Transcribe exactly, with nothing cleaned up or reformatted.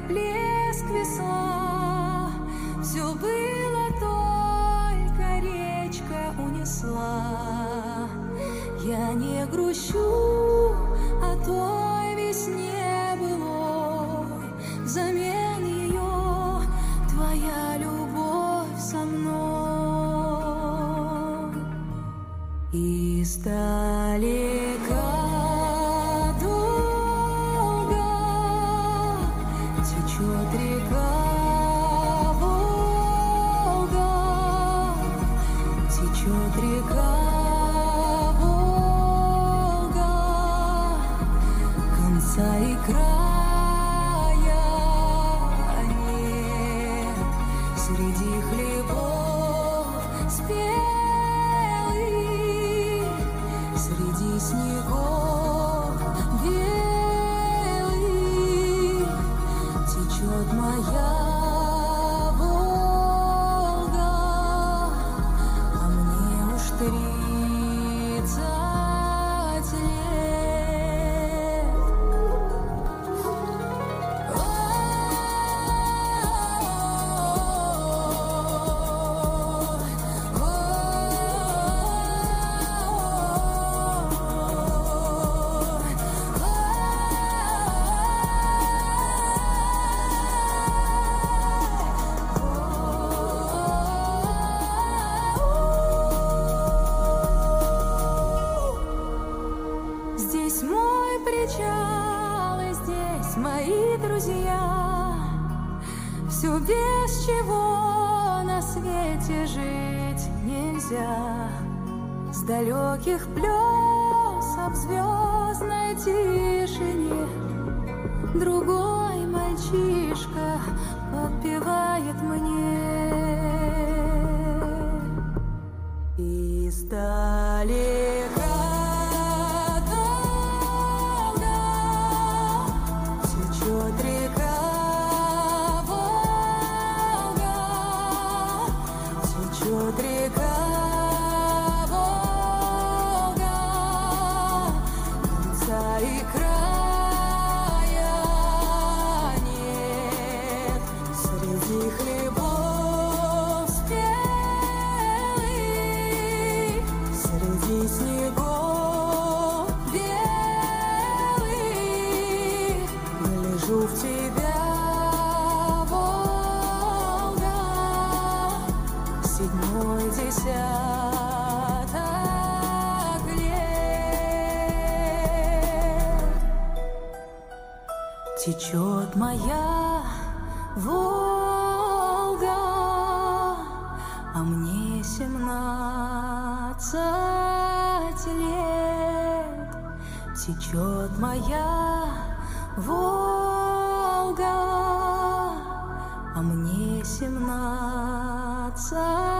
плеск весла. Все было, только речка унесла. Я не грущу о той весне былой, взамен ее твоя любовь со мной. Издалека долго течет река Волга, течет река Волга, конца и края нет. Среди хлебов спелых, среди снегов белых течет моя Волга, а мне уж тридцать лет. Здесь мой причал, и здесь мои друзья. Все, без чего на свете жить нельзя. С далеких плесов в звездной тишине другой мальчишка подпевает мне. Издалека течет река Волга, течет река Волга, конца и края нет. Среди хлебов спелых, среди снегов белых гляжу в тебя, Волга, седьмой десяток лет. Течет моя Волга, а мне семнадцать лет. Течет моя Волга, а мне семнадцать.